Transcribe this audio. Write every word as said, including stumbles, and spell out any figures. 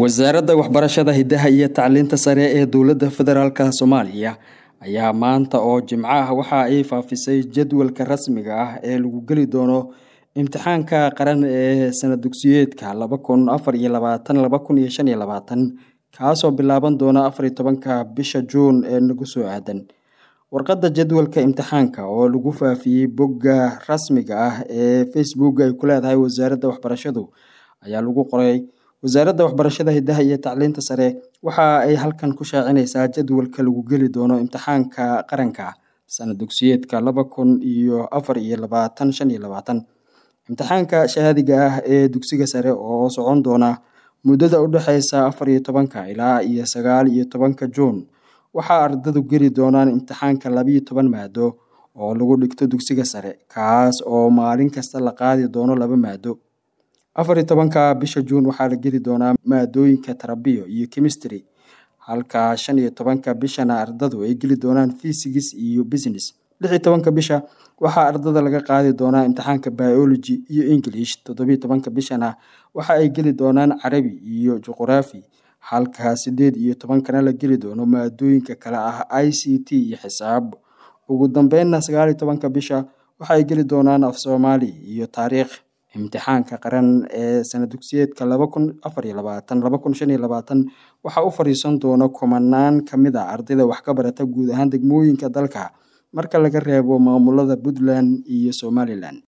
Wasaaradda Waxbarashada Hidaha iyo Tacliinta Sare ee Dowladda Federaalka Soomaaliya ayaa maanta oo Jimco ah waxa ay faafisay jadwalka rasmiga ah ee lagu geli doono imtixaanka qaran ee sanad dugsiyeedka laba kun afar iyo labaatan laba kun shan iyo labaatan kaasoo bilaaban doona afar iyo tobanka bisha Juun ee nagu soo aadan. Warqadda jadwalka imtixaanka oo lagu faafiyay bogga rasmiga ah ee Facebook ay ku leedahay Wasaaradda Waxbarashadu ayaa lagu qoray Wasaaradda Waxbarashada Hidaha iyo Tacliinta Sare waxa ay halkan ku shaacinaysaa jadwalka lagu geli doono imtixaanka qaranka sanad dugsiyeedka laba kun afar iyo labaatan shan iyo labaatan. Imtixaanka shahaadiga ah ee dugsiga sare oo socon doona muddada u dhaxaysa afar iyo tobanka ilaa iyo sagaal iyo tobanka Juun. Waxa ardaydu geli doonaan imtixaanka laba iyo toban maado oo lagu dhigto dugsiga sare kaas oo maalin kasta la qaadi doono laba maado. afar iyo tobanka bisha Juun waxaa la geli doonaa maadooyinka tarabiyo iyo chemistry, halka shan iyo tobanka bishana ardaydu ay geli doonaan physics iyo business. lix iyo tobanka bisha waxaa ardayda laga qaadi doonaa imtixaanka biology iyo English. toddoba iyo tobanka bishana waxa ay geli doonaan Carabi iyo Juqraafi, halka siddeed iyo tobankana la geli doono maadooyinka kala ah I C T iyo xisaab. Ugu dambeynna sagaal iyo tobanka bisha waxa ay geli doonaan af Soomaali iyo taariikh. Imtixaanka qaran ee sanad dugsiyeedka laba kun afar iyo labaatan laba kun shan iyo labaatan waxa uu fariisan doona kumanaan kamid ah ardayda wax ka barata guud ahaan degmooyinka dalka marka laga reebo maamulada Puntland iyo Somaliland.